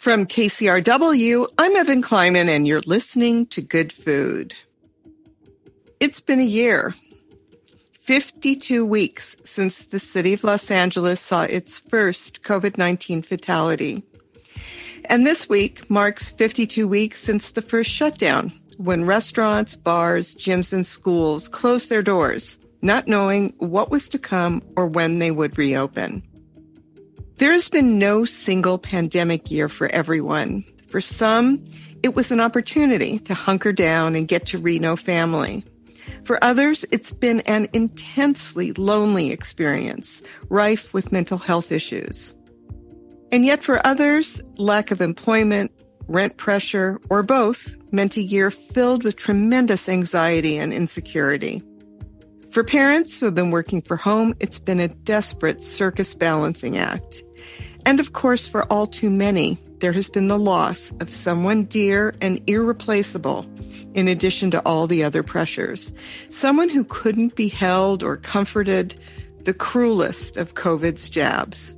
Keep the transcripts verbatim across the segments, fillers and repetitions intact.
From K C R W, I'm Evan Kleiman, and you're listening to Good Food. It's been a year, fifty-two weeks since the city of Los Angeles saw its first COVID nineteen fatality. And this week marks fifty-two weeks since the first shutdown, when restaurants, bars, gyms, and schools closed their doors, not knowing what was to come or when they would reopen. There has been no single pandemic year for everyone. For some, it was an opportunity to hunker down and get to Reno family. For others, it's been an intensely lonely experience, rife with mental health issues. And yet for others, lack of employment, rent pressure, or both meant a year filled with tremendous anxiety and insecurity. For parents who have been working from home, it's been a desperate circus balancing act. And of course, for all too many, there has been the loss of someone dear and irreplaceable, in addition to all the other pressures. Someone who couldn't be held or comforted, the cruelest of COVID's jabs.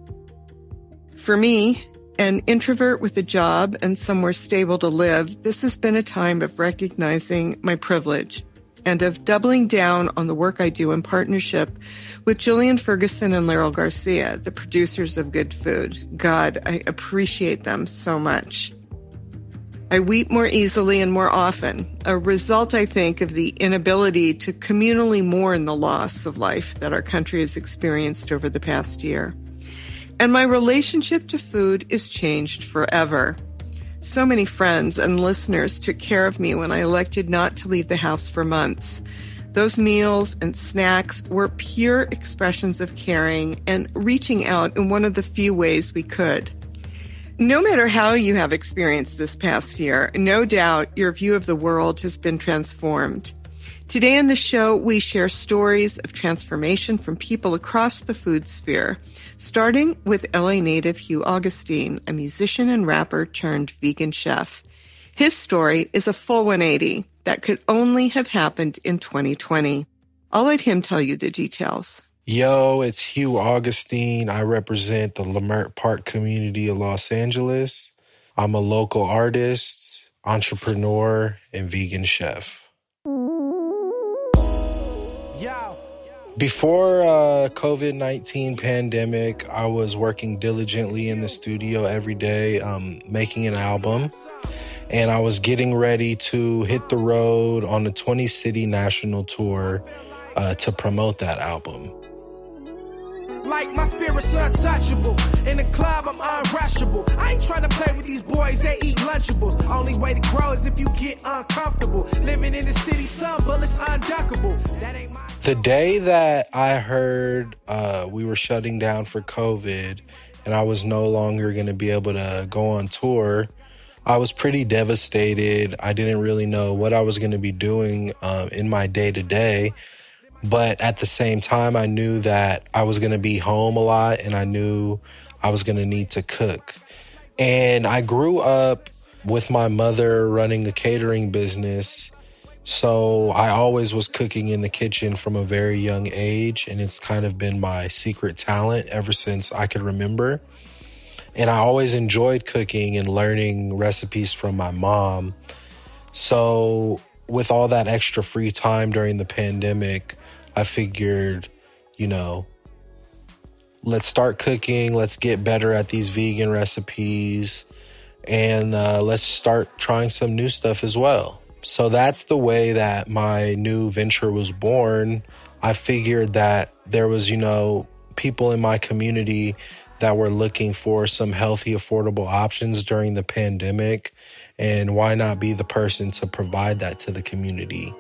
For me, an introvert with a job and somewhere stable to live, this has been a time of recognizing my privilege and of doubling down on the work I do in partnership with Jillian Ferguson and Laurel Garcia, the producers of Good Food. God, I appreciate them so much. I weep more easily and more often, a result, I think, of the inability to communally mourn the loss of life that our country has experienced over the past year. And my relationship to food is changed forever. So many friends and listeners took care of me when I elected not to leave the house for months. Those meals and snacks were pure expressions of caring and reaching out in one of the few ways we could. No matter how you have experienced this past year, no doubt your view of the world has been transformed. Today on the show, we share stories of transformation from people across the food sphere, starting with L A native Hugh Augustine, a musician and rapper turned vegan chef. His story is a full one eighty that could only have happened in twenty twenty. I'll let him tell you the details. Yo, it's Hugh Augustine. I represent the Leimert Park community of Los Angeles. I'm a local artist, entrepreneur, and vegan chef. Before uh, COVID nineteen pandemic, I was working diligently in the studio every day, um, making an album. And I was getting ready to hit the road on a twenty-city national tour uh, to promote that album. Like my spirit's untouchable. In the club, I'm unrushable. I ain't trying to play with these boys, they eat Lunchables. Only way to grow is if you get uncomfortable. Living in the city, some bullets unduckable. That ain't my... The day that I heard uh, we were shutting down for COVID and I was no longer going to be able to go on tour, I was pretty devastated. I didn't really know what I was going to be doing uh, in my day-to-day. But at the same time, I knew that I was going to be home a lot and I knew I was going to need to cook. And I grew up with my mother running a catering business. So I always was cooking in the kitchen from a very young age. And it's kind of been my secret talent ever since I could remember. And I always enjoyed cooking and learning recipes from my mom. So with all that extra free time during the pandemic, I figured, you know, let's start cooking. Let's get better at these vegan recipes. And uh, let's start trying some new stuff as well. So that's the way that my new venture was born. I figured that there was, you know, people in my community that were looking for some healthy, affordable options during the pandemic. And why not be the person to provide that to the community?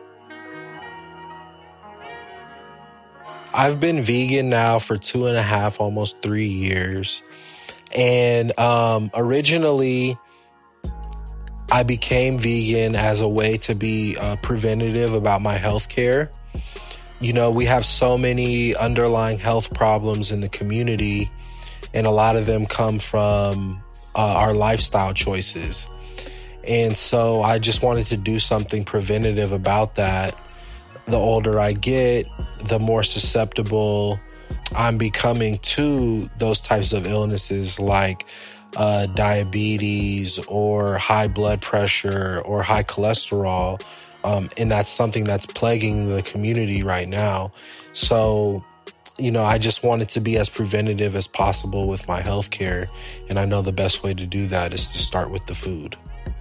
I've been vegan now for two and a half, almost three years. And um, originally, I became vegan as a way to be uh, preventative about my health care. You know, we have so many underlying health problems in the community, and a lot of them come from uh, our lifestyle choices. And so I just wanted to do something preventative about that. The older I get, the more susceptible I'm becoming to those types of illnesses like uh, diabetes or high blood pressure or high cholesterol. Um, and that's something that's plaguing the community right now. So, you know, I just wanted to be as preventative as possible with my healthcare. And I know the best way to do that is to start with the food.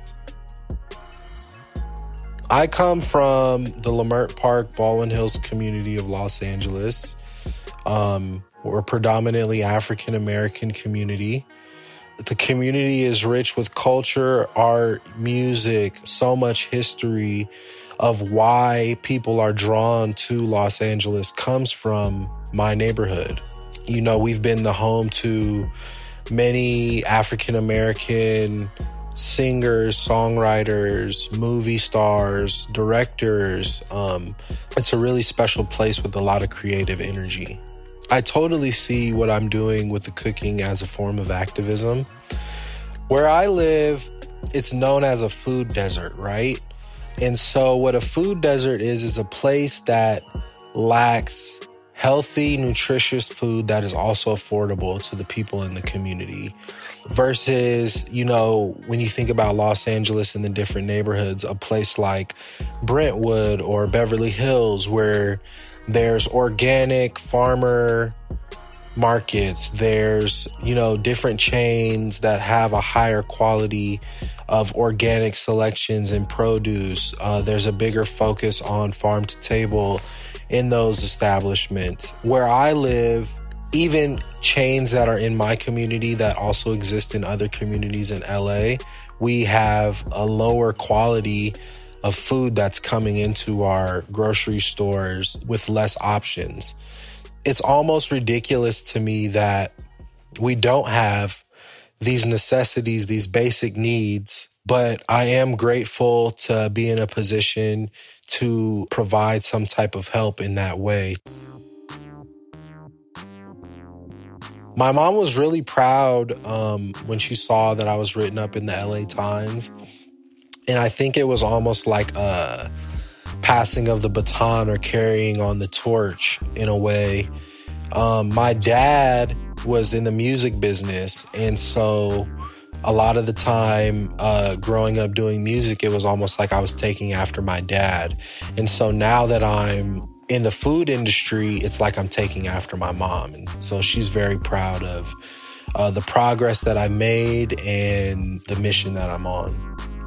I come from the Leimert Park, Baldwin Hills community of Los Angeles. Um, we're a predominantly African-American community. The community is rich with culture, art, music, so much history of why people are drawn to Los Angeles comes from my neighborhood. You know, we've been the home to many African-American singers, songwriters, movie stars, directors. Um, it's a really special place with a lot of creative energy. I totally see what I'm doing with the cooking as a form of activism. Where I live, it's known as a food desert, right? And so what a food desert is, is a place that lacks healthy, nutritious food that is also affordable to the people in the community. Versus, you know, when you think about Los Angeles and the different neighborhoods, a place like Brentwood or Beverly Hills, where there's organic farmer markets, there's, you know, different chains that have a higher quality of organic selections and produce. Uh, there's a bigger focus on farm to table in those establishments. Where I live, even chains that are in my community that also exist in other communities in L A, we have a lower quality of food that's coming into our grocery stores with less options. It's almost ridiculous to me that we don't have these necessities, these basic needs, but I am grateful to be in a position to provide some type of help in that way. My mom was really proud um, when she saw that I was written up in the L A Times. And I think it was almost like a passing of the baton or carrying on the torch in a way. Um, my dad was in the music business. And so a lot of the time uh, growing up doing music, it was almost like I was taking after my dad. And so now that I'm in the food industry, it's like I'm taking after my mom. And so she's very proud of uh, the progress that I made and the mission that I'm on.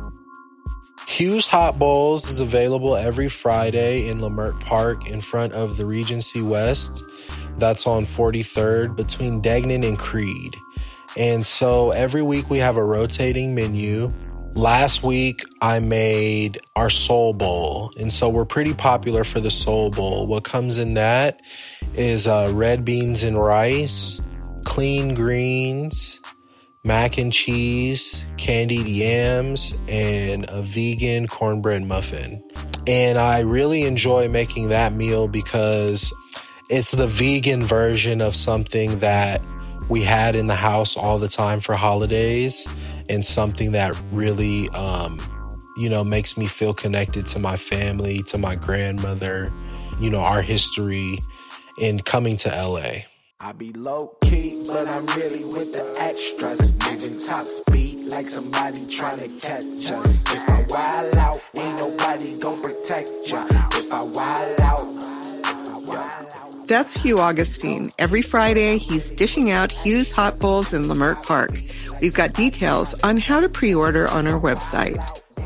Hugh's Hot Bowls is available every Friday in Leimert Park in front of the Regency West. That's on forty-third between Degnan and Creed. And so every week we have a rotating menu. Last week I made our Soul Bowl. And so we're pretty popular for the Soul Bowl. What comes in that is uh, red beans and rice, clean greens, mac and cheese, candied yams, and a vegan cornbread muffin. And I really enjoy making that meal because it's the vegan version of something that we had in the house all the time for holidays, and something that really, um, you know, makes me feel connected to my family, to my grandmother, you know, our history in coming to L A. I be low-key, but I'm really with the extras. Moving top speed like somebody trying to catch us. If I wild out, ain't nobody gon' protect ya. If I wild out, if I wild out. That's Hugh Augustine. Every Friday, he's dishing out Hugh's Hot Bowls in Leimert Park. We've got details on how to pre-order on our website.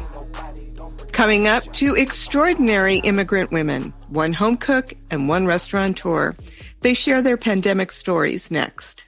Coming up, two extraordinary immigrant women, one home cook and one restaurateur. They share their pandemic stories next.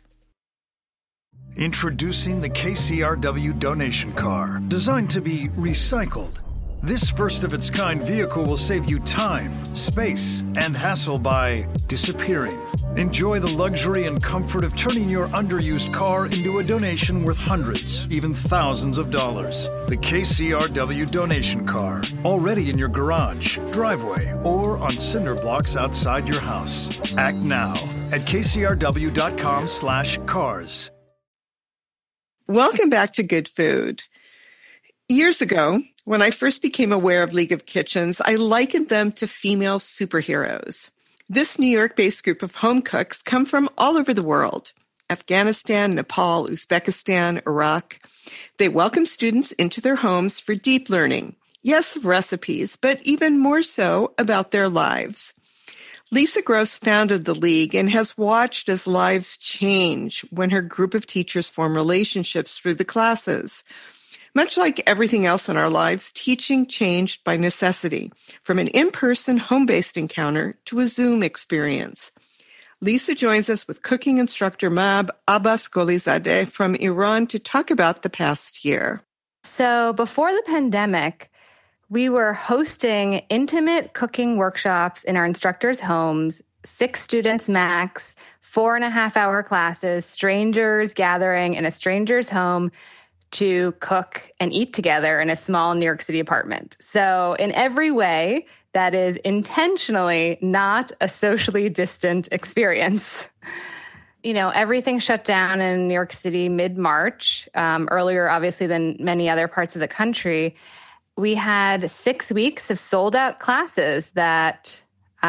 Introducing the K C R W donation car, designed to be recycled. This first-of-its-kind vehicle will save you time, space, and hassle by disappearing. Enjoy the luxury and comfort of turning your underused car into a donation worth hundreds, even thousands of dollars. The K C R W donation car, already in your garage, driveway, or on cinder blocks outside your house. Act now at kcrw.com slash cars. Welcome back to Good Food. Years ago, when I first became aware of League of Kitchens, I likened them to female superheroes. This New York-based group of home cooks come from all over the world. Afghanistan, Nepal, Uzbekistan, Iraq. They welcome students into their homes for deep learning. Yes, recipes, but even more so about their lives. Lisa Gross founded the League and has watched as lives change when her group of teachers form relationships through the classes. Much like everything else in our lives, teaching changed by necessity, from an in-person home-based encounter to a Zoom experience. Lisa joins us with cooking instructor Mab Abbas Golizadeh from Iran to talk about the past year. So before the pandemic, we were hosting intimate cooking workshops in our instructors' homes, six students max, four and a half hour classes, strangers gathering in a stranger's home to cook and eat together in a small New York City apartment. So in every way, that is intentionally not a socially distant experience. You know, everything shut down in New York City mid-March, um, earlier, obviously, than many other parts of the country. We had six weeks of sold-out classes that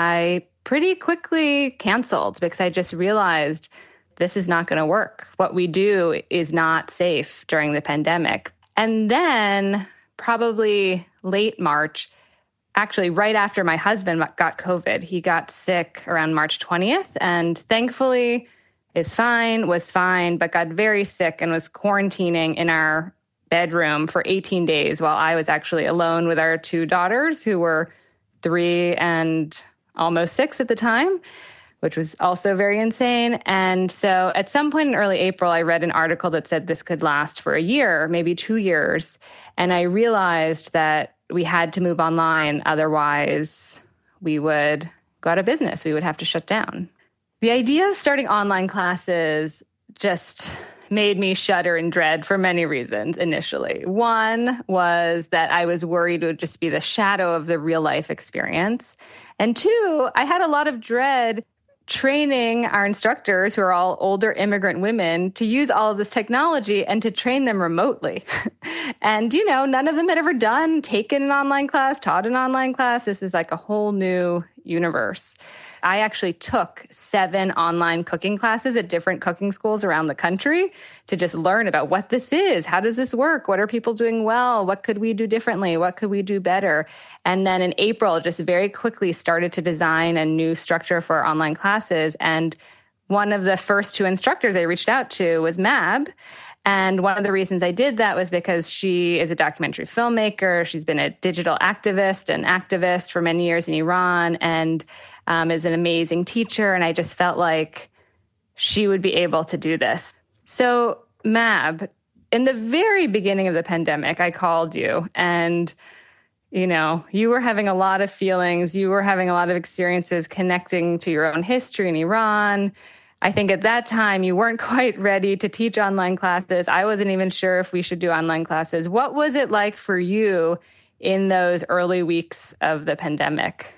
I pretty quickly canceled because I just realized this is not going to work. What we do is not safe during the pandemic. And then probably late March, actually right after my husband got COVID, he got sick around March twentieth, and thankfully is fine, was fine, but got very sick and was quarantining in our bedroom for eighteen days while I was actually alone with our two daughters who were three and almost six at the time, which was also very insane. And so at some point in early April, I read an article that said this could last for a year, maybe two years. And I realized that we had to move online. Otherwise, we would go out of business. We would have to shut down. The idea of starting online classes just made me shudder and dread for many reasons initially. One was that I was worried it would just be the shadow of the real life experience. And two, I had a lot of dread training our instructors, who are all older immigrant women, to use all of this technology and to train them remotely. And, you know, none of them had ever done, taken an online class, taught an online class. This was like a whole new universe. I actually took seven online cooking classes at different cooking schools around the country to just learn about what this is. How does this work? What are people doing well? What could we do differently? What could we do better? And then in April, just very quickly started to design a new structure for online classes. And one of the first two instructors I reached out to was Mab. And one of the reasons I did that was because she is a documentary filmmaker. She's been a digital activist and activist for many years in Iran, and um, is an amazing teacher. And I just felt like she would be able to do this. So Mab, in the very beginning of the pandemic, I called you, and you know, you were having a lot of feelings. You were having a lot of experiences connecting to your own history in Iran. I think at that time, you weren't quite ready to teach online classes. I wasn't even sure if we should do online classes. What was it like for you in those early weeks of the pandemic?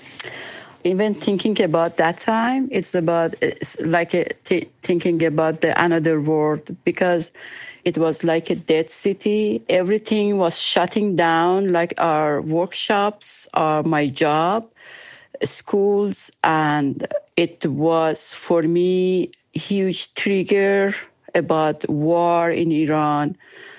Even thinking about that time, it's about it's like a t- thinking about the another world, because it was like a dead city. Everything was shutting down, like our workshops, or my job, schools, and it was for me a huge trigger about war in Iran,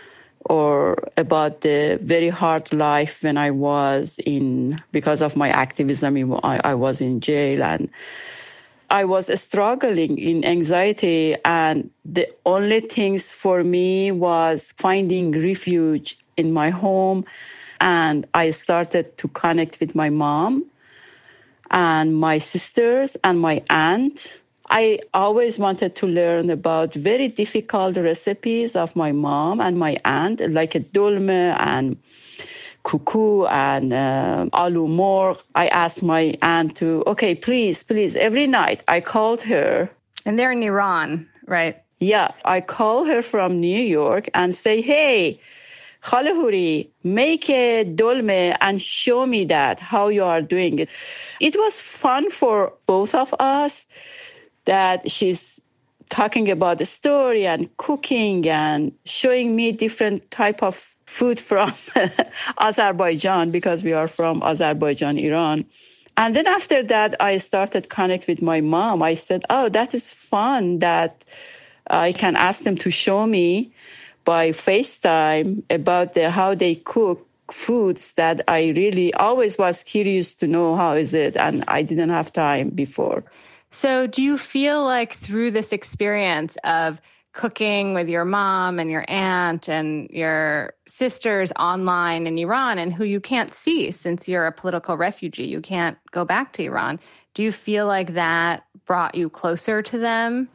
or about the very hard life when I was in, because of my activism, I, I was in jail, and I was struggling in anxiety, and the only things for me was finding refuge in my home. And I started to connect with my mom and my sisters and my aunt. I always wanted to learn about very difficult recipes of my mom and my aunt, like a dolma and kuku and uh, aloo morgh. I asked my aunt to, okay, please, please, every night I called her. And they're in Iran, right? Yeah, I call her from New York and say, hey, Khale Huri, make a dolme and show me that, how you are doing it. It was fun for both of us that she's talking about the story and cooking and showing me different type of food from Azerbaijan, because we are from Azerbaijan, Iran. And then after that, I started connect with my mom. I said, oh, that is fun that I can ask them to show me by FaceTime about the, how they cook foods that I really always was curious to know how is it, and I didn't have time before. So do you feel like through this experience of cooking with your mom and your aunt and your sisters online in Iran, and who you can't see since you're a political refugee, you can't go back to Iran, do you feel like that brought you closer to them?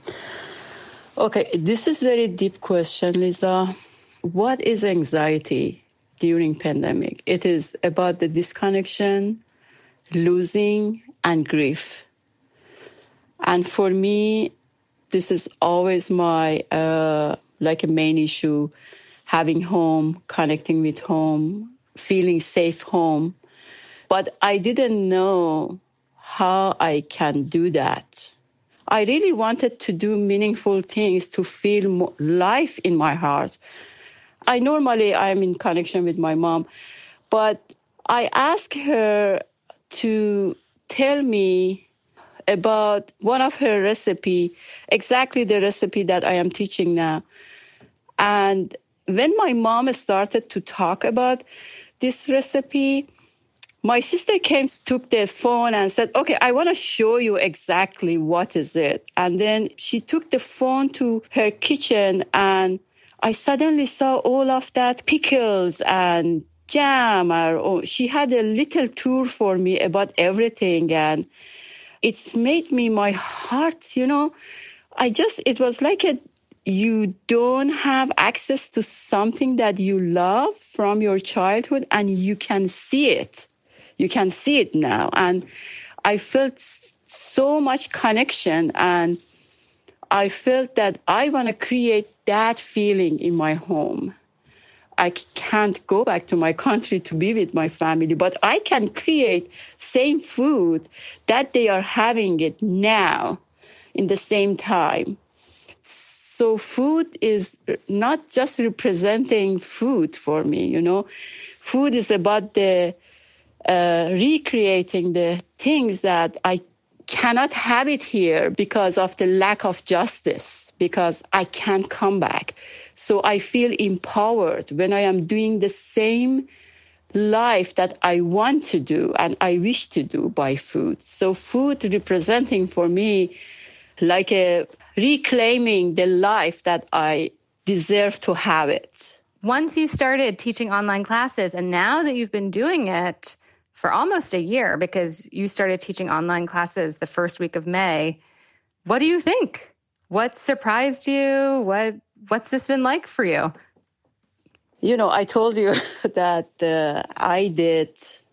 Okay, this is a very deep question, Lisa. What is anxiety during pandemic? It is about the disconnection, losing, and grief. And for me, this is always my, uh, like a main issue, having home, connecting with home, feeling safe home. But I didn't know how I can do that. I really wanted to do meaningful things to feel more life in my heart. I normally, I'm in connection with my mom, but I asked her to tell me about one of her recipe, exactly the recipe that I am teaching now. And when my mom started to talk about this recipe, my sister came, took the phone and said, okay, I want to show you exactly what is it. And then she took the phone to her kitchen, and I suddenly saw all of that pickles and jam. Or, or she had a little tour for me about everything. And it's made me, my heart, you know, I just, it was like a, you don't have access to something that you love from your childhood, and you can see it. You can see it now. And I felt so much connection, and I felt that I want to create that feeling in my home. I can't go back to my country to be with my family, but I can create same food that they are having it now in the same time. So food is not just representing food for me, you know. Food is about the uh, recreating the things that I cannot have it here because of the lack of justice, because I can't come back. So I feel empowered when I am doing the same life that I want to do and I wish to do by food. So food representing for me like a reclaiming the life that I deserve to have it. Once you started teaching online classes, and now that you've been doing it for almost a year, because you started teaching online classes the first week of May, what do you think? What surprised you? What What's this been like for you? You know, I told you that uh, I did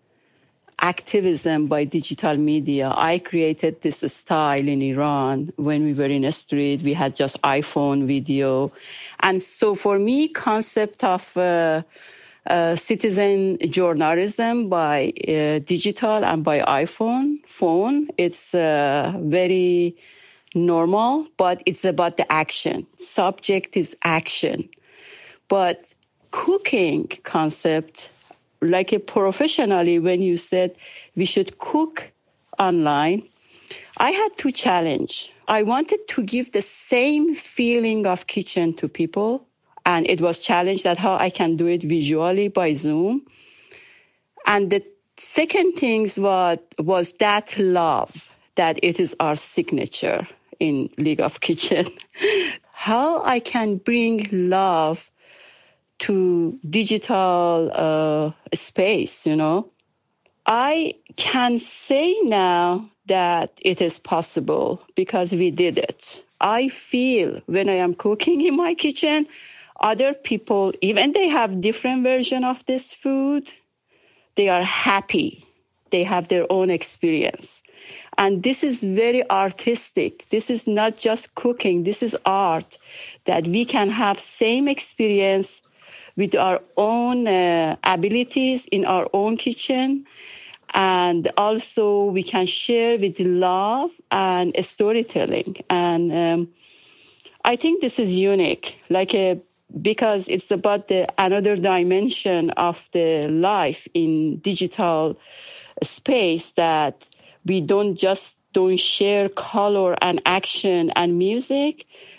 activism by digital media. I created this style in Iran when we were in the street. We had just iPhone video. And so for me, concept of uh, uh, citizen journalism by uh, digital and by iPhone phone, it's uh, very normal, but it's about the action. Subject is action. But cooking concept, like a professionally, when you said we should cook online, I had to challenge. I wanted to give the same feeling of kitchen to people. And it was challenged that how I can do it visually by Zoom. And the second thing was, was that love, that it is our signature in League of Kitchen. How I can bring love to digital uh, space, you know. I can say now that it is possible because we did it. I feel when I am cooking in my kitchen, other people, even they have different version of this food, they are happy. They have their own experience. And this is very artistic. This is not just cooking. This is art, that we can have same experience with our own uh, abilities in our own kitchen. And also we can share with love and storytelling. And um, I think this is unique, like a, because it's about the another dimension of the life in digital space, that we don't just don't share color and action and music.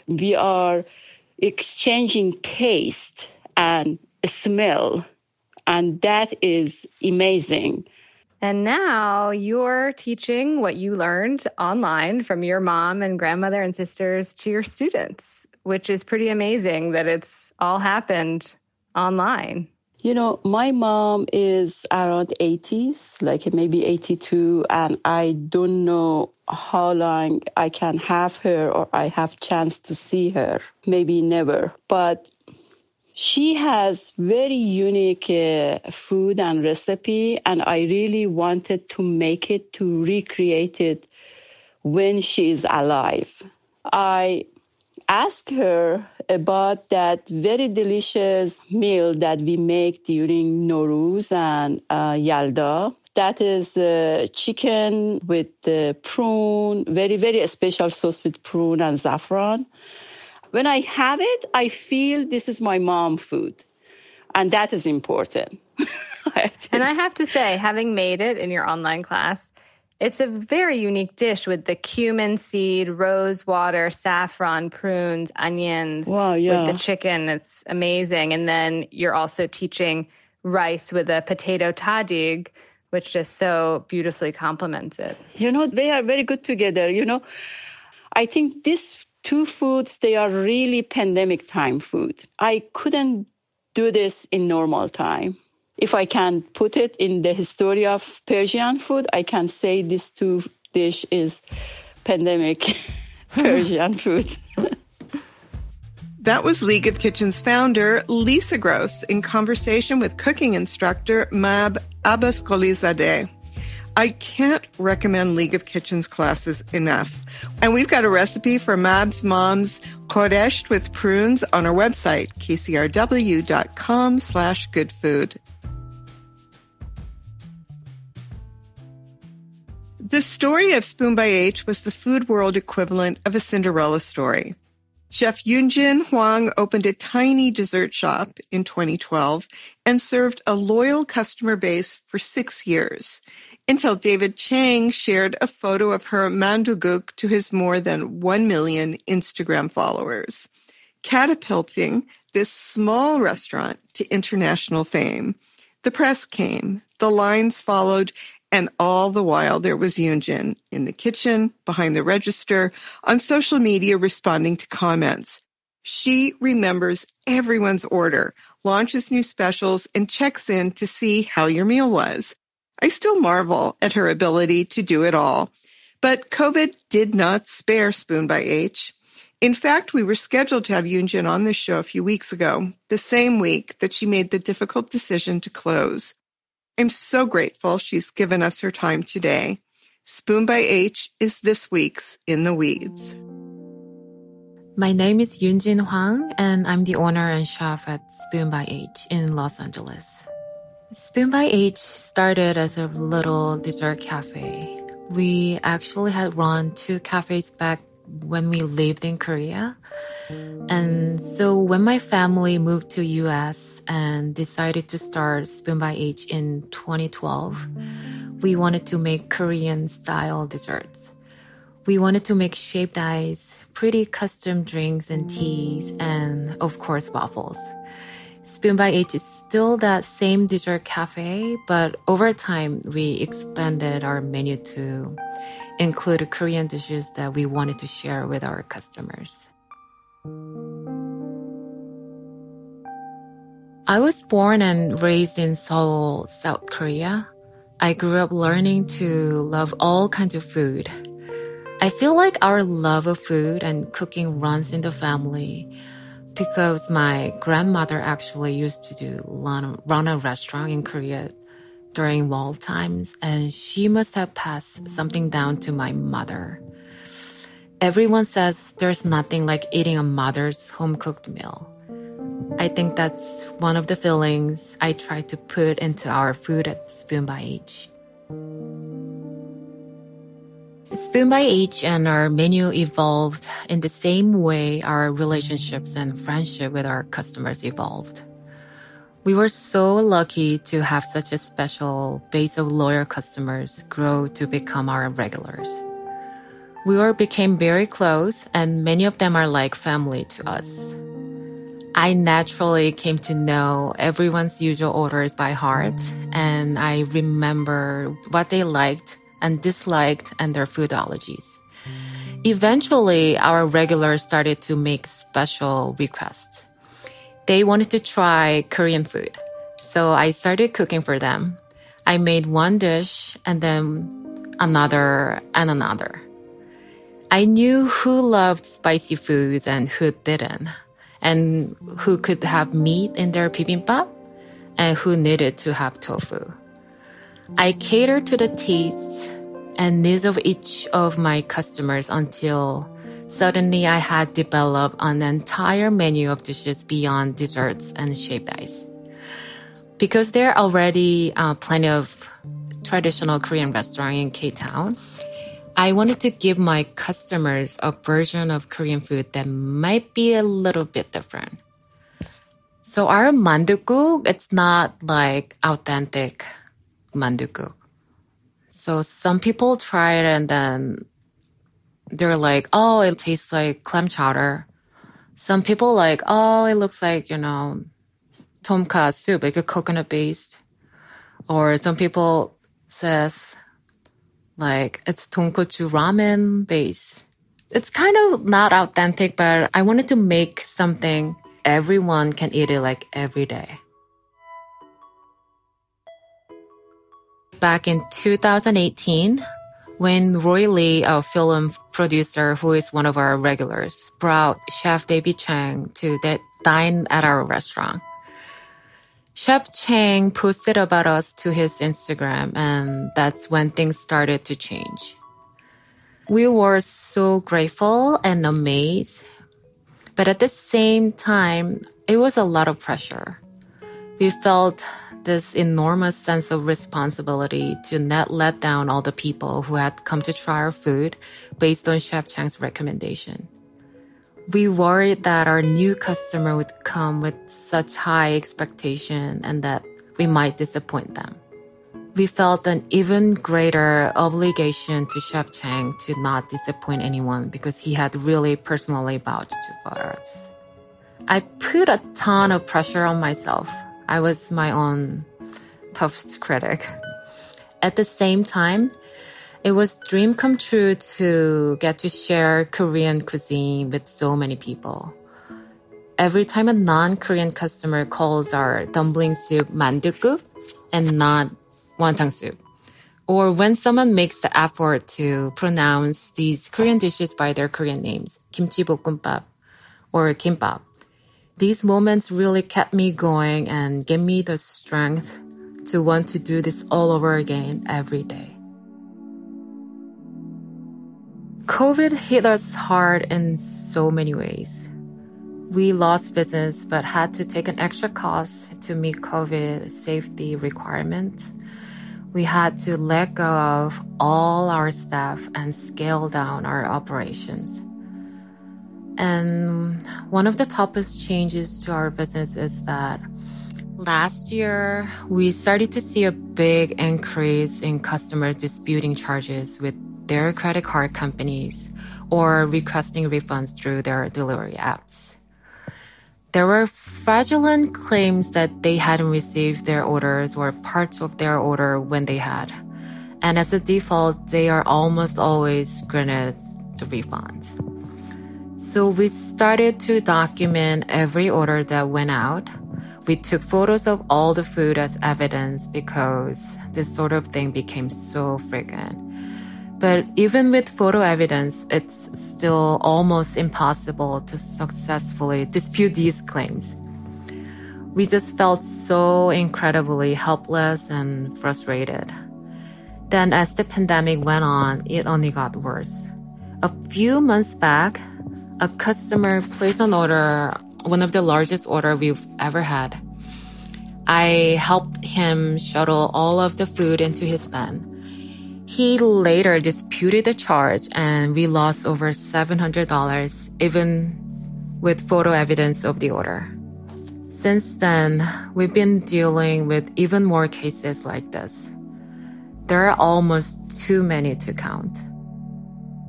We are exchanging taste and smell, and that is amazing. And now you're teaching what you learned online from your mom and grandmother and sisters to your students, which is pretty amazing that it's all happened online. You know, my mom is around eighties, like maybe eighty-two, and I don't know how long I can have her or I have chance to see her. Maybe never. But she has very unique uh, food and recipe, and I really wanted to make it, to recreate it when she is alive. I asked her about that very delicious meal that we make during Nowruz and uh, Yalda. That is uh, chicken with uh, prune, very, very special sauce with prune and saffron. When I have it, I feel this is my mom food. And that is important. And I have to say, having made it in your online class, it's a very unique dish with the cumin seed, rose water, saffron, prunes, onions, wow, yeah. with the chicken. It's amazing. And then you're also teaching rice with a potato tahdig, which just so beautifully complements it. You know, they are very good together. You know, I think these two foods, they are really pandemic time food. I couldn't do this in normal time. If I can put it in the history of Persian food, I can say this two dish is pandemic Persian food. That was League of Kitchens founder Lisa Gross in conversation with cooking instructor Mab Abbasqolizadeh. I can't recommend League of Kitchens classes enough. And we've got a recipe for Mab's mom's koresht with prunes on our website, kcrw.com slash good food. The story of Spoon by H was the food world equivalent of a Cinderella story. Chef Yunjin Huang opened a tiny dessert shop in twenty twelve and served a loyal customer base for six years, until David Chang shared a photo of her manduguk to his more than one million Instagram followers, catapulting this small restaurant to international fame. The press came, the lines followed, and all the while there was Yunjin in the kitchen, behind the register, on social media responding to comments. She remembers everyone's order, launches new specials, and checks in to see how your meal was. I still marvel at her ability to do it all. But COVID did not spare Spoon by H. In fact, we were scheduled to have Yunjin on this show a few weeks ago, the same week that she made the difficult decision to close. I'm so grateful she's given us her time today. Spoon by H is this week's In the Weeds. My name is Yunjin Huang, and I'm the owner and chef at Spoon by H in Los Angeles. Spoon by H started as a little dessert cafe. We actually had run two cafes back when we lived in Korea. And so when my family moved to U S and decided to start Spoon by H in twenty twelve, we wanted to make Korean style desserts. We wanted to make shaved ice, pretty custom drinks and teas, and of course waffles. Spoon by H is still that same dessert cafe, but over time we expanded our menu to include Korean dishes that we wanted to share with our customers. I was born and raised in Seoul, South Korea. I grew up learning to love all kinds of food. I feel like our love of food and cooking runs in the family because my grandmother actually used to do run a restaurant in Korea during wall times, and she must have passed something down to my mother. Everyone says there's nothing like eating a mother's home-cooked meal. I think that's one of the feelings I try to put into our food at Spoon by H. Spoon by H and our menu evolved in the same way our relationships and friendship with our customers evolved. We were so lucky to have such a special base of loyal customers grow to become our regulars. We all became very close, and many of them are like family to us. I naturally came to know everyone's usual orders by heart, and I remember what they liked and disliked and their food allergies. Eventually, our regulars started to make special requests. They wanted to try Korean food, so I started cooking for them. I made one dish and then another and another. I knew who loved spicy foods and who didn't, and who could have meat in their bibimbap, and who needed to have tofu. I catered to the tastes and needs of each of my customers until suddenly I had developed an entire menu of dishes beyond desserts and shaved ice. Because there are already uh, plenty of traditional Korean restaurants in K-Town, I wanted to give my customers a version of Korean food that might be a little bit different. So our mandukguk, it's not like authentic mandukguk. So some people try it and then they're like, oh, it tastes like clam chowder. Some people like, oh, it looks like, you know, tomka soup, like a coconut based. Or some people says, like, it's tonkotsu ramen base. It's kind of not authentic, but I wanted to make something everyone can eat it like every day. Back in two thousand eighteen, when Roy Lee, a film producer who is one of our regulars, brought Chef David Chang to de- dine at our restaurant. Chef Chang posted about us to his Instagram, and that's when things started to change. We were so grateful and amazed, but at the same time, it was a lot of pressure. We felt this enormous sense of responsibility to not let down all the people who had come to try our food based on Chef Chang's recommendation. We worried that our new customer would come with such high expectation and that we might disappoint them. We felt an even greater obligation to Chef Chang to not disappoint anyone because he had really personally vouched for us. I put a ton of pressure on myself. I was my own toughest critic. At the same time, it was a dream come true to get to share Korean cuisine with so many people. Every time a non-Korean customer calls our dumpling soup mandukguk and not wonton soup, or when someone makes the effort to pronounce these Korean dishes by their Korean names, kimchi-볶음밥 or kimbap, these moments really kept me going and gave me the strength to want to do this all over again every day. COVID hit us hard in so many ways. We lost business but had to take an extra cost to meet COVID safety requirements. We had to let go of all our staff and scale down our operations. And one of the toughest changes to our business is that last year, we started to see a big increase in customers disputing charges with their credit card companies or requesting refunds through their delivery apps. There were fraudulent claims that they hadn't received their orders or parts of their order when they had. And as a default, they are almost always granted the refunds. So we started to document every order that went out. We took photos of all the food as evidence because this sort of thing became so frequent. But even with photo evidence, it's still almost impossible to successfully dispute these claims. We just felt so incredibly helpless and frustrated. Then as the pandemic went on, it only got worse. A few months back, a customer placed an order, one of the largest order we've ever had. I helped him shuttle all of the food into his van. He later disputed the charge and we lost over seven hundred dollars, even with photo evidence of the order. Since then, we've been dealing with even more cases like this. There are almost too many to count.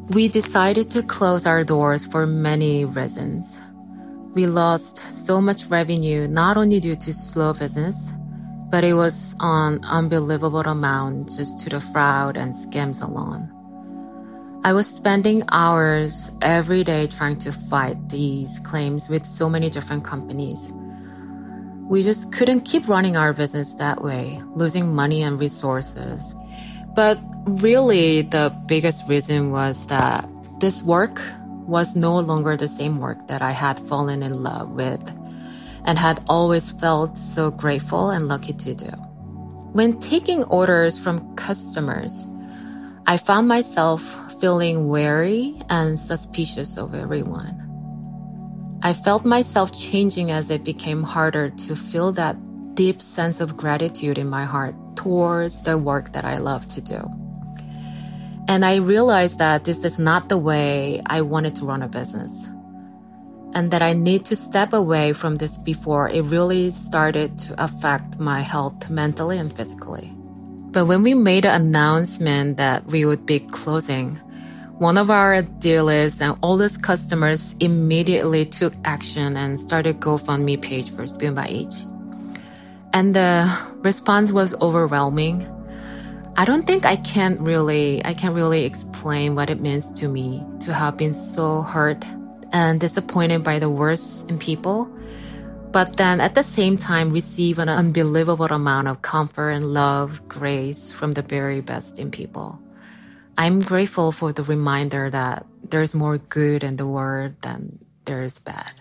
We decided to close our doors for many reasons. We lost so much revenue not only due to slow business, but it was an unbelievable amount just to the fraud and scams alone. I was spending hours every day trying to fight these claims with so many different companies. We just couldn't keep running our business that way, losing money and resources. But really, the biggest reason was that this work was no longer the same work that I had fallen in love with and had always felt so grateful and lucky to do. When taking orders from customers, I found myself feeling wary and suspicious of everyone. I felt myself changing as it became harder to feel that deep sense of gratitude in my heart towards the work that I love to do. And I realized that this is not the way I wanted to run a business, and that I need to step away from this before it really started to affect my health mentally and physically. But when we made an announcement that we would be closing, one of our dealers and oldest customers immediately took action and started a GoFundMe page for Spoon by H. And the response was overwhelming. I don't think I can really, I can really explain what it means to me to have been so hurt and disappointed by the worst in people, but then at the same time receive an unbelievable amount of comfort and love, grace from the very best in people. I'm grateful for the reminder that there's more good in the world than there is bad.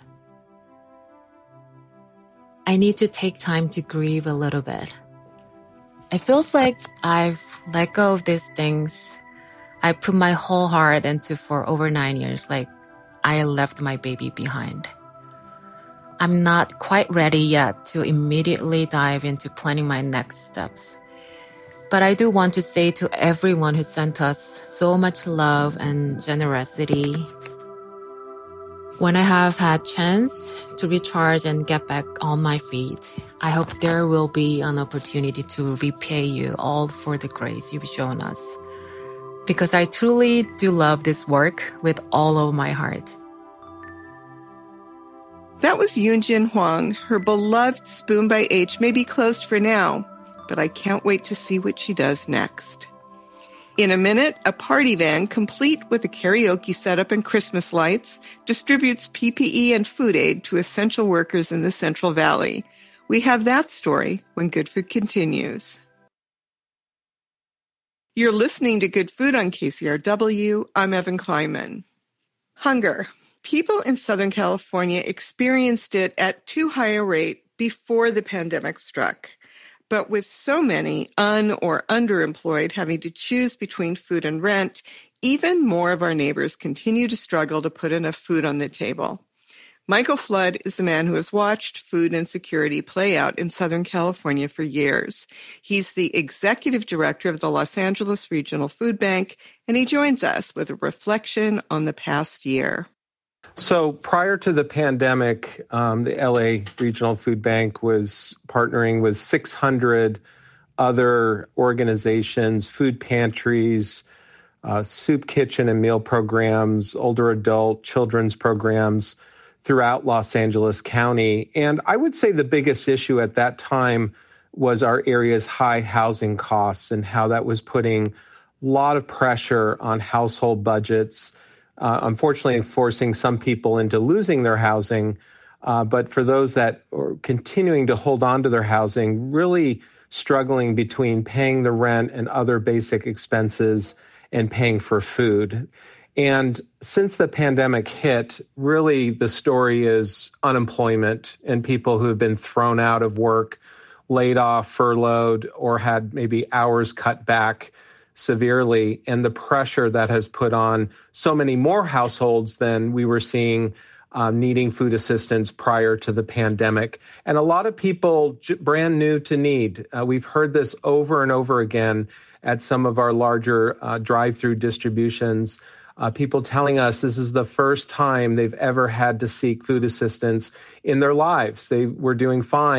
I need to take time to grieve a little bit. It feels like I've let go of these things I put my whole heart into for over nine years, like I left my baby behind. I'm not quite ready yet to immediately dive into planning my next steps. But I do want to say to everyone who sent us so much love and generosity, when I have had chance to recharge and get back on my feet, I hope there will be an opportunity to repay you all for the grace you've shown us. Because I truly do love this work with all of my heart. That was Yunjin Huang. Her beloved Spoon by H may be closed for now, but I can't wait to see what she does next. In a minute, a party van complete with a karaoke setup and Christmas lights distributes P P E and food aid to essential workers in the Central Valley. We have that story when Good Food continues. You're listening to Good Food on K C R W. I'm Evan Kleinman. Hunger. People in Southern California experienced it at too high a rate before the pandemic struck. But with so many un- or underemployed having to choose between food and rent, even more of our neighbors continue to struggle to put enough food on the table. Michael Flood is a man who has watched food insecurity play out in Southern California for years. He's the executive director of the Los Angeles Regional Food Bank, and he joins us with a reflection on the past year. So prior to the pandemic, um, the L A Regional Food Bank was partnering with six hundred other organizations, food pantries, uh, soup kitchen and meal programs, older adult, children's programs throughout Los Angeles County. And I would say the biggest issue at that time was our area's high housing costs and how that was putting a lot of pressure on household budgets. Uh, unfortunately, forcing some people into losing their housing. Uh, but for those that are continuing to hold on to their housing, really struggling between paying the rent and other basic expenses and paying for food. And since the pandemic hit, really the story is unemployment and people who have been thrown out of work, laid off, furloughed, or had maybe hours cut back severely, and the pressure that has put on so many more households than we were seeing um, needing food assistance prior to the pandemic. And a lot of people j- brand new to need. Uh, we've heard this over and over again at some of our larger uh, drive-through distributions. Uh, people telling us this is the first time they've ever had to seek food assistance in their lives. They were doing fine,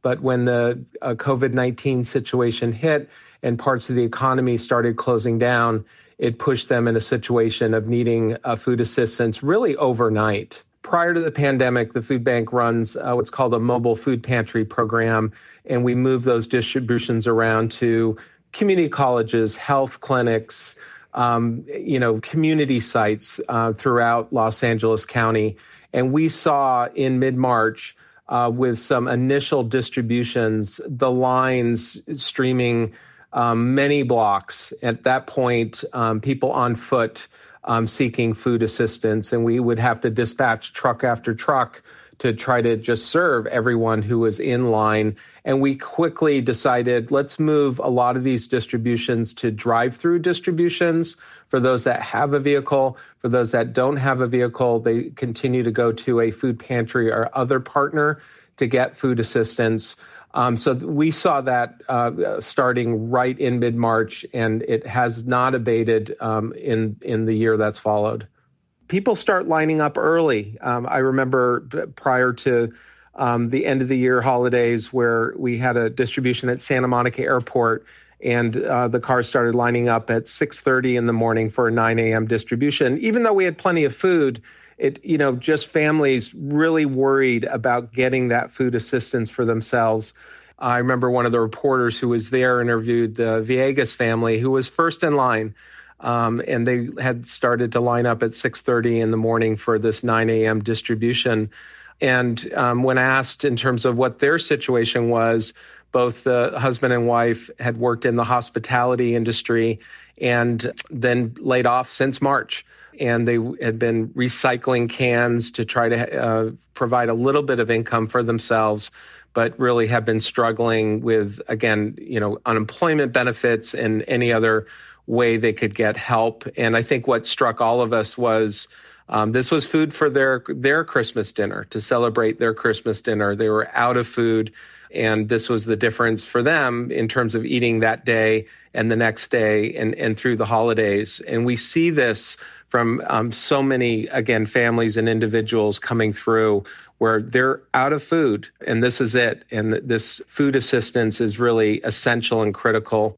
But when the uh, COVID nineteen situation hit and parts of the economy started closing down, it pushed them in a situation of needing uh, food assistance really overnight. Prior to the pandemic, the food bank runs uh, what's called a mobile food pantry program, and we move those distributions around to community colleges, health clinics, um, you know, community sites uh, throughout Los Angeles County. And we saw in mid-March, uh, with some initial distributions, the lines streaming um, many blocks. At that point, um, people on foot Um, seeking food assistance, and we would have to dispatch truck after truck to try to just serve everyone who was in line. And we quickly decided, let's move a lot of these distributions to drive-through distributions for those that have a vehicle. For those that don't have a vehicle, they continue to go to a food pantry or other partner to get food assistance. Um, so we saw that uh, starting right in mid-March, and it has not abated um, in, in the year that's followed. People start lining up early. Um, I remember prior to um, the end of the year holidays where we had a distribution at Santa Monica Airport, and uh, the cars started lining up at six thirty in the morning for a nine a.m. distribution. Even though we had plenty of food, It, you know, just families really worried about getting that food assistance for themselves. I remember one of the reporters who was there interviewed the Villegas family, who was first in line, um, and they had started to line up at six thirty in the morning for this nine a.m. distribution. And um, when asked in terms of what their situation was, both the husband and wife had worked in the hospitality industry and then laid off since March. And they had been recycling cans to try to uh, provide a little bit of income for themselves, but really have been struggling with, again, you know, unemployment benefits and any other way they could get help. And I think what struck all of us was um, this was food for their their Christmas dinner, to celebrate their Christmas dinner. They were out of food, and this was the difference for them in terms of eating that day and the next day and, and through the holidays. And we see this from um, so many, again, families and individuals coming through where they're out of food, and this is it. And this food assistance is really essential and critical.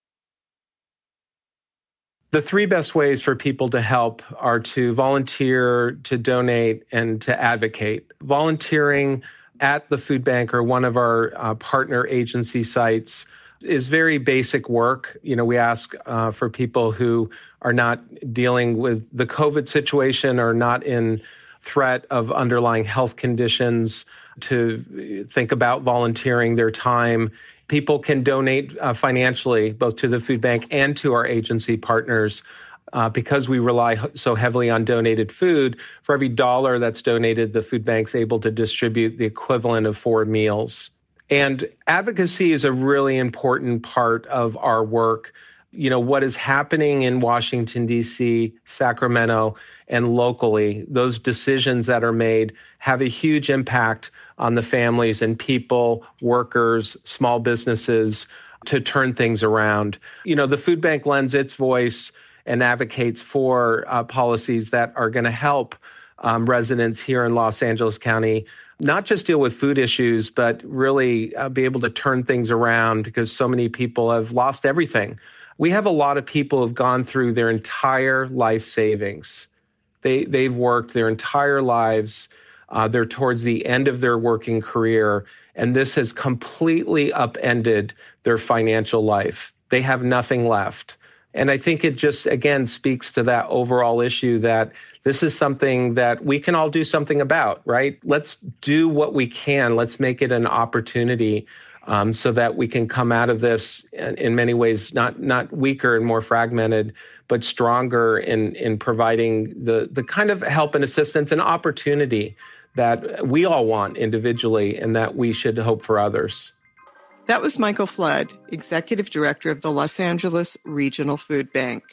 The three best ways for people to help are to volunteer, to donate, and to advocate. Volunteering at the food bank or one of our uh, partner agency sites is very basic work. You know, we ask uh, for people who are not dealing with the COVID situation or not in threat of underlying health conditions to think about volunteering their time. People can donate uh, financially, both to the food bank and to our agency partners. Uh, because we rely so heavily on donated food, for every dollar that's donated, the food bank's able to distribute the equivalent of four meals. And advocacy is a really important part of our work. You know, what is happening in Washington, D C, Sacramento, and locally, those decisions that are made have a huge impact on the families and people, workers, small businesses to turn things around. You know, the food bank lends its voice and advocates for uh, policies that are going to help um, residents here in Los Angeles County not just deal with food issues, but really uh, be able to turn things around because so many people have lost everything. We have a lot of people who have gone through their entire life savings. They, they've worked their entire lives. Uh, they're towards the end of their working career, and this has completely upended their financial life. They have nothing left. And I think it just, again, speaks to that overall issue that this is something that we can all do something about, right? Let's do what we can. Let's make it an opportunity um, so that we can come out of this in, in many ways, not not weaker and more fragmented, but stronger in, in providing the, the kind of help and assistance and opportunity that we all want individually and that we should hope for others. That was Michael Flood, Executive Director of the Los Angeles Regional Food Bank.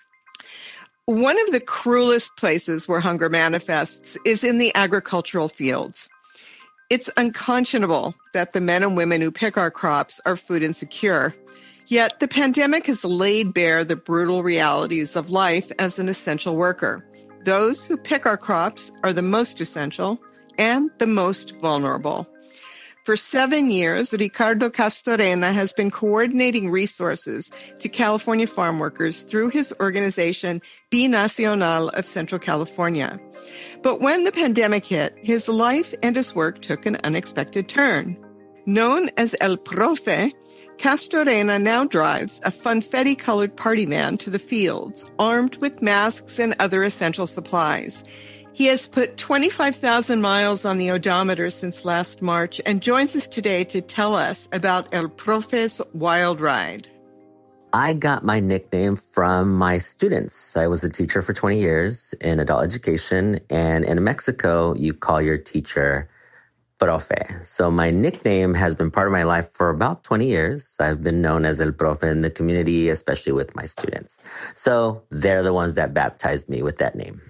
One of the cruelest places where hunger manifests is in the agricultural fields. It's unconscionable that the men and women who pick our crops are food insecure. Yet the pandemic has laid bare the brutal realities of life as an essential worker. Those who pick our crops are the most essential and the most vulnerable. For seven years, Ricardo Castorena has been coordinating resources to California farm workers through his organization, Binacional of Central California. But when the pandemic hit, his life and his work took an unexpected turn. Known as El Profe, Castorena now drives a funfetti-colored party van to the fields, armed with masks and other essential supplies. He has put twenty-five thousand miles on the odometer since last March and joins us today to tell us about El Profe's wild ride. I got my nickname from my students. I was a teacher for twenty years in adult education, and in Mexico, you call your teacher Profe. So my nickname has been part of my life for about twenty years. I've been known as El Profe in the community, especially with my students. So they're the ones that baptized me with that name.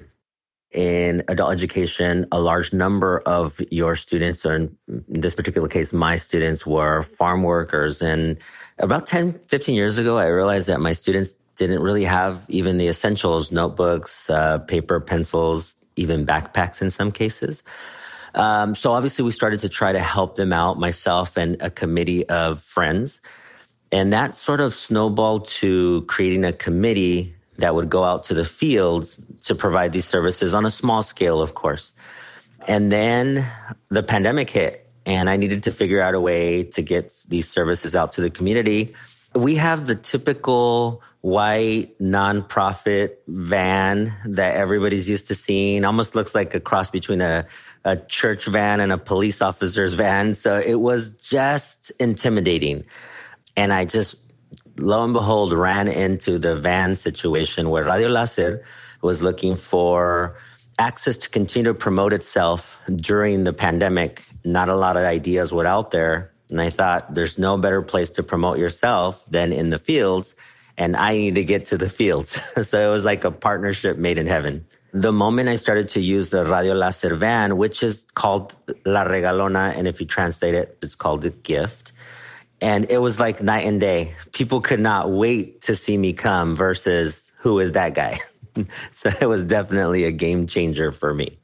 In adult education, a large number of your students, or in this particular case, my students, were farm workers. And about ten, fifteen years ago, I realized that my students didn't really have even the essentials, notebooks, uh, paper, pencils, even backpacks in some cases. Um, so obviously we started to try to help them out, myself and a committee of friends. And that sort of snowballed to creating a committee that would go out to the fields to provide these services on a small scale, of course. And then the pandemic hit, and I needed to figure out a way to get these services out to the community. We have the typical white nonprofit van that everybody's used to seeing. Almost looks like a cross between a, a church van and a police officer's van. So it was just intimidating. And I just, lo and behold, ran into the van situation where Radio Láser was looking for access to continue to promote itself during the pandemic. Not a lot of ideas were out there. And I thought, there's no better place to promote yourself than in the fields. And I need to get to the fields. So it was like a partnership made in heaven. The moment I started to use the Radio Láser van, which is called La Regalona, and if you translate it, it's called the gift. And it was like night and day. People could not wait to see me come versus who is that guy? So it was definitely a game changer for me.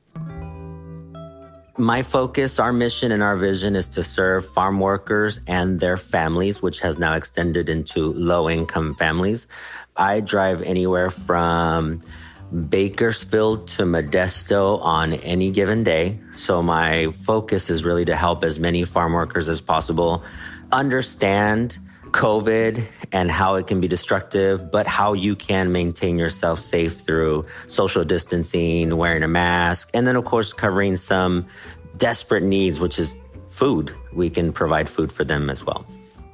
My focus, our mission and our vision is to serve farm workers and their families, which has now extended into low-income families. I drive anywhere from Bakersfield to Modesto on any given day. So my focus is really to help as many farm workers as possible understand COVID and how it can be destructive, but how you can maintain yourself safe through social distancing, wearing a mask, and then, of course, covering some desperate needs, which is food. We can provide food for them as well.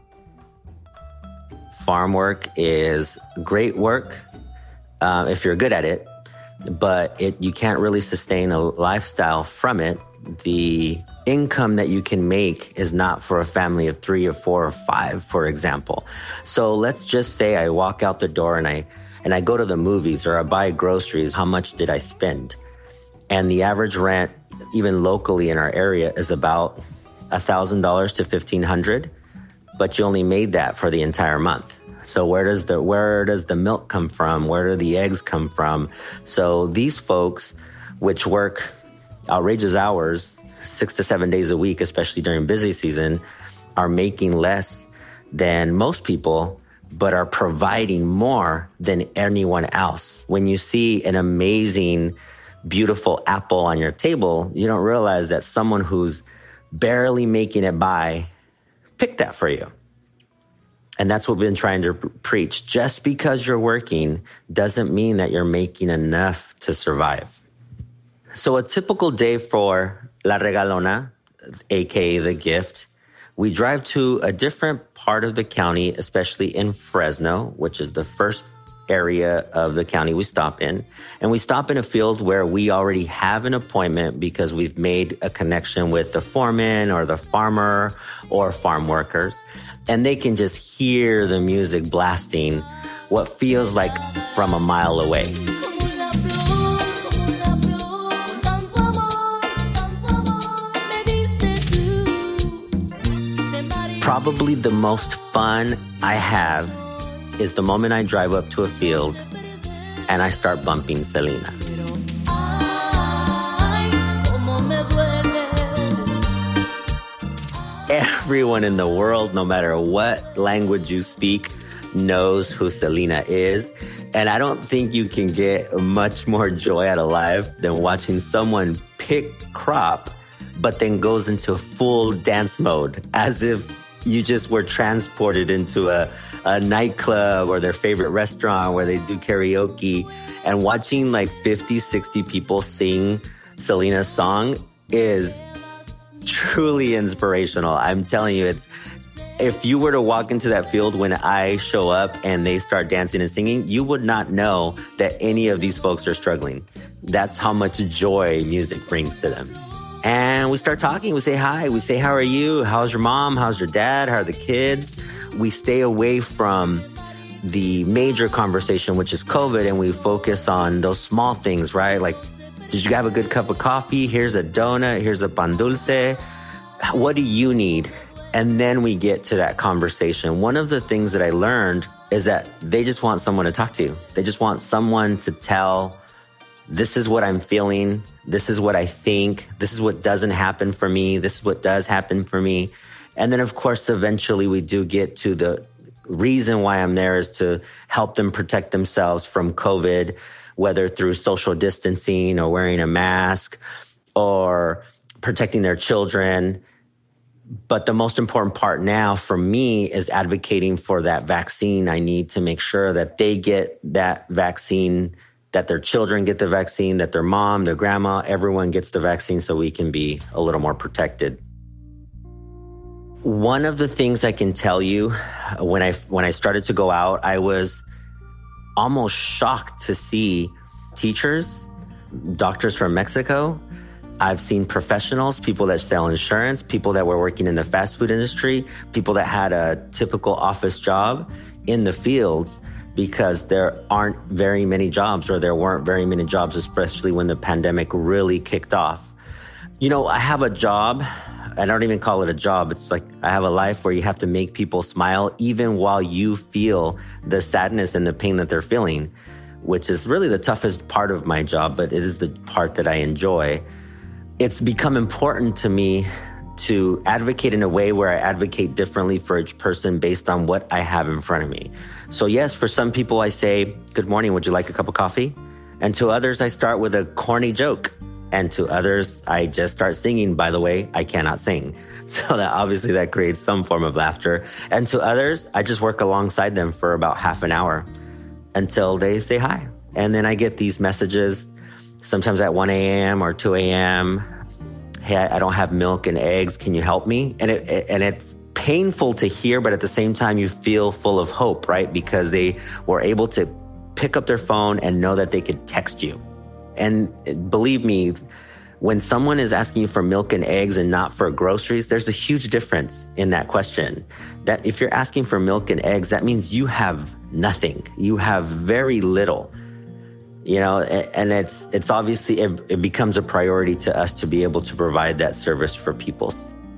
Farm work is great work uh, if you're good at it, but it you can't really sustain a lifestyle from it. The income that you can make is not for a family of three or four or five, for example. So let's just say I walk out the door and I and I go to the movies or I buy groceries. How much did I spend? And the average rent, even locally in our area, is about one thousand dollars to fifteen hundred dollars, but you only made that for the entire month. So where does the where does the milk come from? Where do the eggs come from? So these folks, which work outrageous hours, six to seven days a week, especially during busy season, are making less than most people, but are providing more than anyone else. When you see an amazing, beautiful apple on your table, you don't realize that someone who's barely making it by picked that for you. And that's what we've been trying to preach. Just because you're working doesn't mean that you're making enough to survive. So a typical day for La Regalona, a k a the gift, we drive to a different part of the county, especially in Fresno, which is the first area of the county we stop in. And we stop in a field where we already have an appointment because we've made a connection with the foreman or the farmer or farm workers. And they can just hear the music blasting what feels like from a mile away. Probably the most fun I have is the moment I drive up to a field and I start bumping Selena. everyone in the world, no matter what language you speak, knows who Selena is. And I don't think you can get much more joy out of life than watching someone pick crop, but then goes into full dance mode as if you just were transported into a, a nightclub or their favorite restaurant where they do karaoke. And watching like fifty, sixty people sing Selena's song is truly inspirational. I'm telling you, it's if you were to walk into that field when I show up and they start dancing and singing, you would not know that any of these folks are struggling. That's how much joy music brings to them. And we start talking. We say hi. We say, how are you? How's your mom? How's your dad? How are the kids? We stay away from the major conversation, which is COVID, and we focus on those small things, right? Like, did you have a good cup of coffee? Here's a donut. Here's a pan dulce. What do you need? And then we get to that conversation. One of the things that I learned is that they just want someone to talk to. They just want someone to tell, this is what I'm feeling. This is what I think. This is what doesn't happen for me. This is what does happen for me. And then, of course, eventually we do get to the reason why I'm there is to help them protect themselves from COVID, whether through social distancing or wearing a mask or protecting their children. But the most important part now for me is advocating for that vaccine. I need to make sure that they get that vaccine, that their children get the vaccine, that their mom, their grandma, everyone gets the vaccine so we can be a little more protected. One of the things I can tell you, when I when I started to go out, I was almost shocked to see teachers, doctors from Mexico. I've seen professionals, people that sell insurance, people that were working in the fast food industry, people that had a typical office job in the fields because there aren't very many jobs, or there weren't very many jobs, especially when the pandemic really kicked off. You know, I have a job. I don't even call it a job. It's like I have a life where you have to make people smile even while you feel the sadness and the pain that they're feeling, which is really the toughest part of my job, but it is the part that I enjoy. It's become important to me to advocate in a way where I advocate differently for each person based on what I have in front of me. So yes, for some people I say, good morning, would you like a cup of coffee? And to others, I start with a corny joke. And to others, I just start singing. By the way, I cannot sing. So that obviously that creates some form of laughter. And to others, I just work alongside them for about half an hour until they say hi. And then I get these messages sometimes at one a.m. or two a.m. Hey, I don't have milk and eggs. Can you help me? And it and it's painful to hear, but at the same time, you feel full of hope, right? Because they were able to pick up their phone and know that they could text you. And believe me, when someone is asking you for milk and eggs and not for groceries, there's a huge difference in that question. That if you're asking for milk and eggs, that means you have nothing. You have very little. You know, and it's it's obviously, it, it becomes a priority to us to be able to provide that service for people.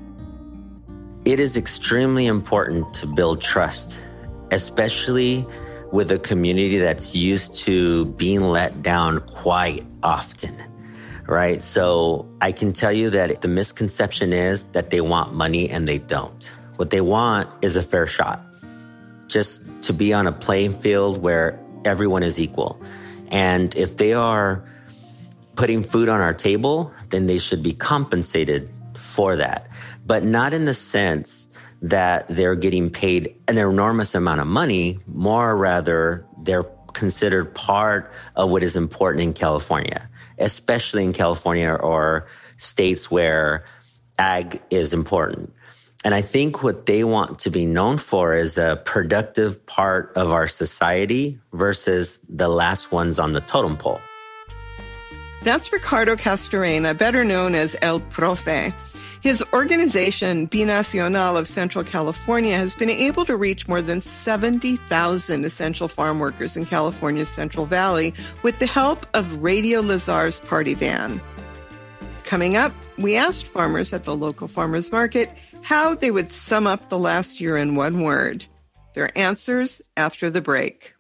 It is extremely important to build trust, especially with a community that's used to being let down quite often, right? So I can tell you that the misconception is that they want money and they don't. What they want is a fair shot, just to be on a playing field where everyone is equal. And if they are putting food on our table, then they should be compensated for that. But not in the sense that they're getting paid an enormous amount of money, more rather they're considered part of what is important in California, especially in California or states where ag is important. And I think what they want to be known for is a productive part of our society versus the last ones on the totem pole. That's Ricardo Castorena, better known as El Profe. His organization, Binacional of Central California, has been able to reach more than seventy thousand essential farm workers in California's Central Valley with the help of Radio Lazar's Party Van. Coming up, we asked farmers at the local farmers market how they would sum up the last year in one word. Their answers after the break.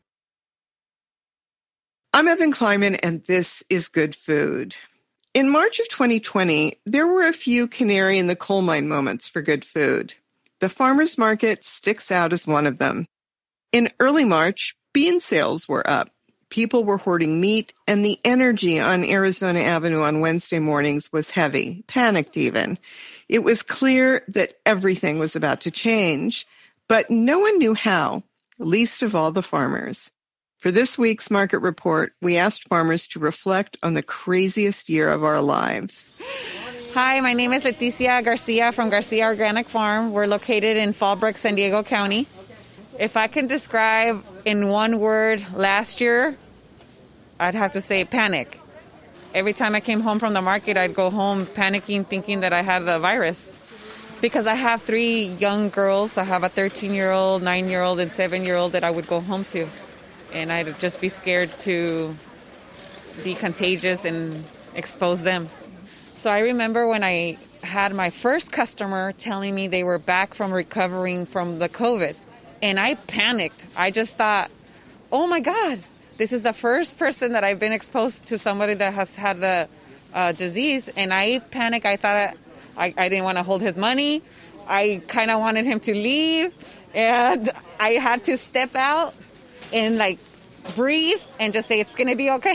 I'm Evan Kleiman, and this is Good Food. In March of twenty twenty, there were a few canary in the coal mine moments for Good Food. The farmers market sticks out as one of them. In early March, bean sales were up. People were hoarding meat, and the energy on Arizona Avenue on Wednesday mornings was heavy, panicked even. It was clear that everything was about to change, but no one knew how, least of all the farmers. For this week's market report, we asked farmers to reflect on the craziest year of our lives. Hi, my name is Leticia Garcia from Garcia Organic Farm. We're located in Fallbrook, San Diego County. If I can describe in one word last year, I'd have to say panic. Every time I came home from the market, I'd go home panicking, thinking that I had the virus. Because I have three young girls. I have a thirteen-year-old, nine-year-old, and seven-year-old that I would go home to. And I'd just be scared to be contagious and expose them. So I remember when I had my first customer telling me they were back from recovering from the COVID. And I panicked. I just thought, oh my God, this is the first person that I've been exposed to somebody that has had the uh, disease. And I panicked. I thought I, I didn't want to hold his money. I kind of wanted him to leave. And I had to step out and like breathe and just say, it's going to be okay.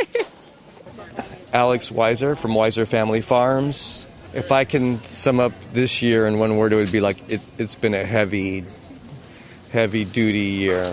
Alex Weiser from Weiser Family Farms. If I can sum up this year in one word, it would be like it, it's been a heavy, heavy-duty year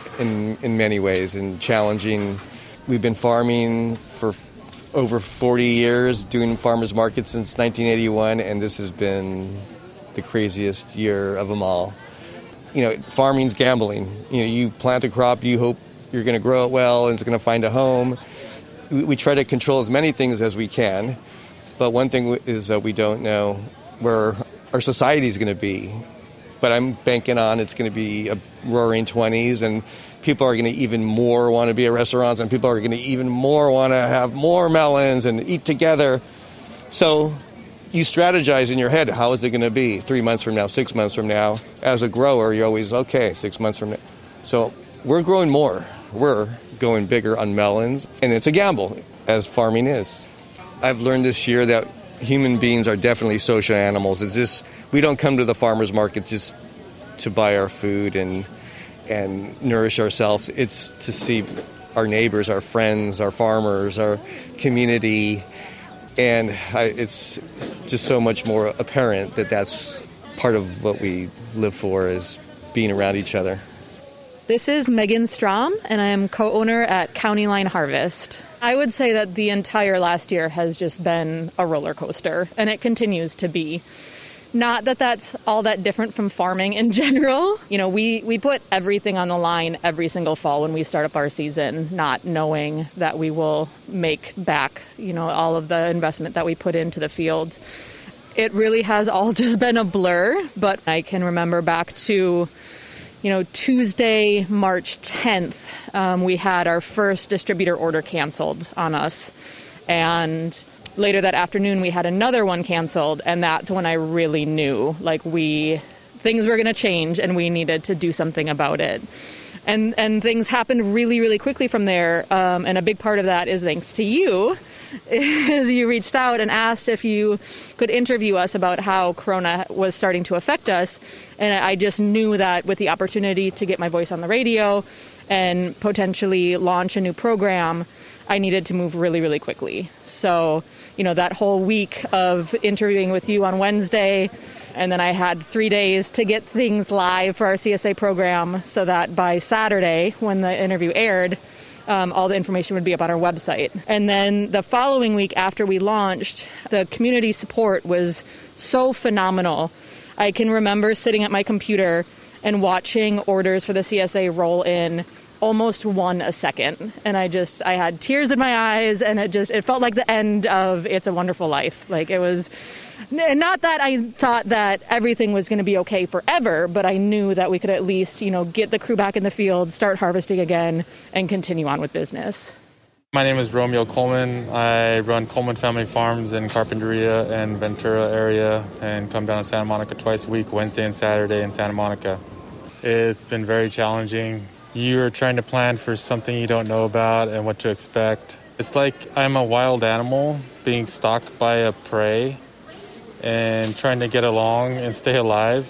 in in many ways and challenging. We've been farming for over forty years, doing farmers markets since nineteen eighty-one, and this has been the craziest year of them all. You know, farming's gambling. You know, you plant a crop, you hope you're going to grow it well and it's going to find a home. We try to control as many things as we can, but one thing is that we don't know where our society is going to be. But I'm banking on it's going to be a roaring twenties, and people are going to even more want to be at restaurants, and people are going to even more want to have more melons and eat together. So you strategize in your head, how is it going to be three months from now, six months from now? As a grower, you're always, okay, six months from now. So we're growing more. We're going bigger on melons, and it's a gamble, as farming is. I've learned this year that human beings are definitely social animals. It's just, we don't come to the farmer's market just to buy our food and and nourish ourselves. It's to see our neighbors, our friends, our farmers, our community, and I, it's just so much more apparent that that's part of what we live for, is being around each other. This is Megan Strom, and I am co-owner at County Line Harvest. I would say that the entire last year has just been a roller coaster, and it continues to be. Not that that's all that different from farming in general. You know, we, we put everything on the line every single fall when we start up our season, not knowing that we will make back, you know, all of the investment that we put into the field. It really has all just been a blur, but I can remember back to, you know, Tuesday, March tenth, um, we had our first distributor order canceled on us. And later that afternoon, we had another one canceled. And that's when I really knew, like, we, things were going to change and we needed to do something about it. And and things happened really, really quickly from there. Um, and a big part of that is thanks to you, is you reached out and asked if you could interview us about how Corona was starting to affect us. And I just knew that with the opportunity to get my voice on the radio and potentially launch a new program, I needed to move really, really quickly. So, you know, that whole week of interviewing with you on Wednesday, and then I had three days to get things live for our C S A program so that by Saturday, when the interview aired, Um, all the information would be up on our website. And then the following week after we launched, the community support was so phenomenal. I can remember sitting at my computer and watching orders for the C S A roll in almost one a second. And I just, I had tears in my eyes, and it just, it felt like the end of It's a Wonderful Life. Like, it was, not that I thought that everything was going to be okay forever, but I knew that we could at least, you know, get the crew back in the field, start harvesting again, and continue on with business. My name is Romeo Coleman. I run Coleman Family Farms in Carpinteria and Ventura area, and come down to Santa Monica twice a week, Wednesday and Saturday in Santa Monica. It's been very challenging. You're trying to plan for something you don't know about and what to expect. It's like I'm a wild animal being stalked by a prey and trying to get along and stay alive.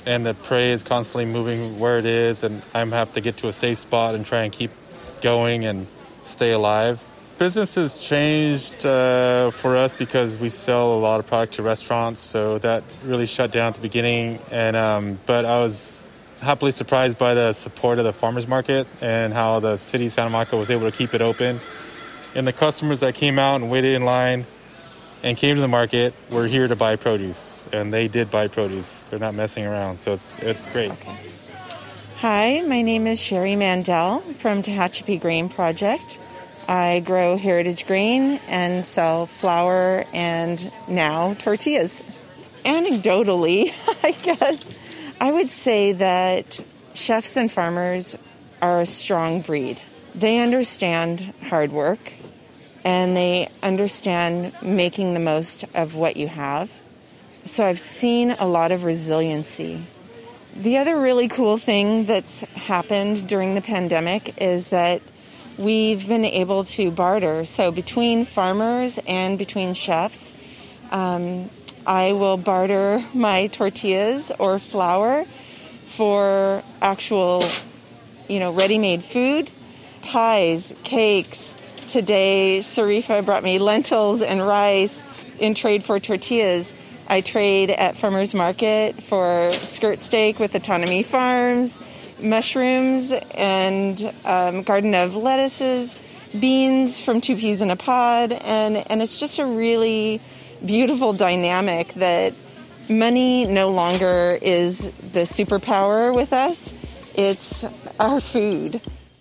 and the prey is constantly moving where it is, and I have to get to a safe spot and try and keep going and stay alive. Business has changed uh, for us because we sell a lot of product to restaurants, so that really shut down at the beginning. And um, but I was happily surprised by the support of the farmers market and how the city of Santa Monica was able to keep it open. And the customers that came out and waited in line and came to the market were here to buy produce, and they did buy produce. They're not messing around, so it's it's great. Okay. Hi, my name is Sherry Mandel from Tehachapi Grain Project. I grow heritage grain and sell flour and now tortillas. Anecdotally, I guess, I would say that chefs and farmers are a strong breed. They understand hard work and they understand making the most of what you have. So I've seen a lot of resiliency. The other really cool thing that's happened during the pandemic is that we've been able to barter. So between farmers and between chefs, um, I will barter my tortillas or flour for actual, you know, ready-made food, pies, cakes. Today, Sarifa brought me lentils and rice in trade for tortillas. I trade at Farmers Market for skirt steak with Autonomy Farms, mushrooms and um, garden of lettuces, beans from Two Peas in a Pod, and, and it's just a really beautiful dynamic that money no longer is the superpower with us. It's our food.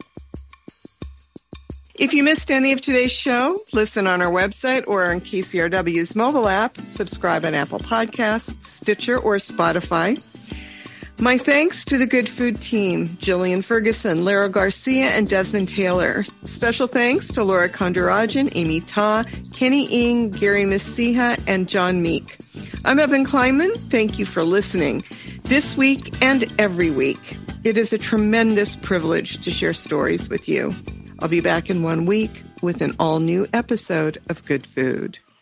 If you missed any of today's show, listen on our website or on K C R W's mobile app, subscribe on Apple Podcasts, Stitcher, or Spotify. My thanks to the Good Food team, Jillian Ferguson, Lara Garcia, and Desmond Taylor. Special thanks to Laura Kondarajan, Amy Ta, Kenny Ng, Gary Messiha, and John Meek. I'm Evan Kleinman. Thank you for listening. This week and every week, it is a tremendous privilege to share stories with you. I'll be back in one week with an all-new episode of Good Food.